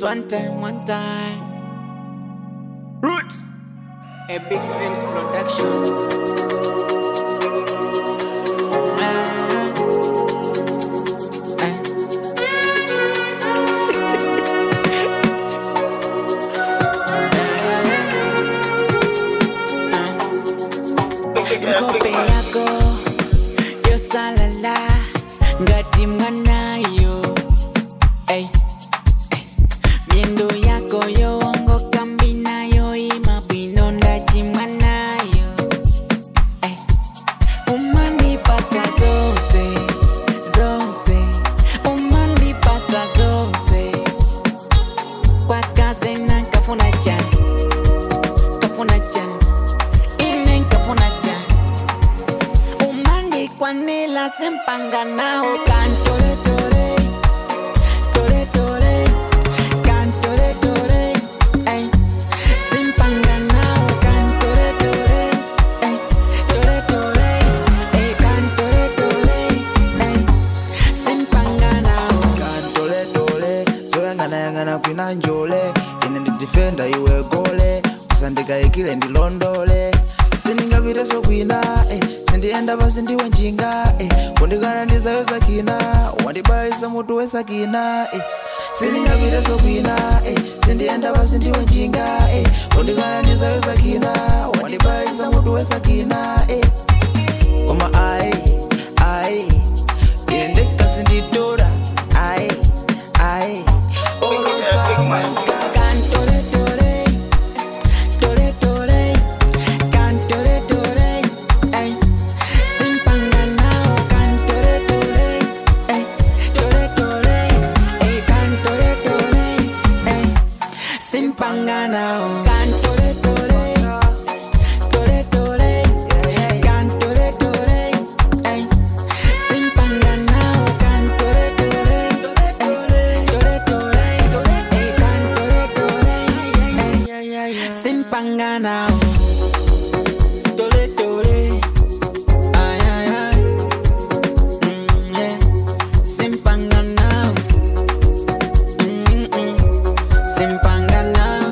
one time, one time. Root. A Big Dreams production. Mkope yako yo salala ngati mwanayo ey, miendo yako yo ongo kambina yo ima bwino ndachi mwanayo ey, umani pasa zose zose umani pasa zose kwa kaze na kafuna chan Kwanela sempanga nao cantore tore tore tore cantore tore ay sempanga nao cantore tore ay tore tore ay cantore tore ay sempanga nao cantore tore zoyangana yangana kwina njole ine ndi defender iwe gole usandika ikile ndilondole siningapite sokwina sindienda basi ndiwe njinga kundikana ndizayo sakina wandibalisa mutu we sakina siningapite sokwina sindienda basi ndiwe njinga kundikana ndizayo sakina wandibalisa mutu we sakina koma ai ine ndekasindidora ai orosa manka cantore tore tore tore cantore tore ay sempanga nao cantore tore ay tore tore ay cantore tore ay sempanga nao cantore tore tore tore cantore tore ay sempanga nao cantore tore ay tore tore ay cantore tore ay sempanga nao tore tore ay yeah sempanga nao sempanga nao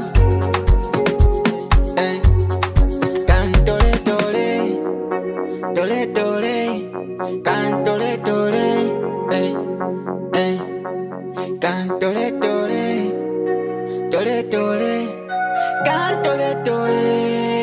cantore tore tore tore cantore tore cantore tore tore tore cantore tore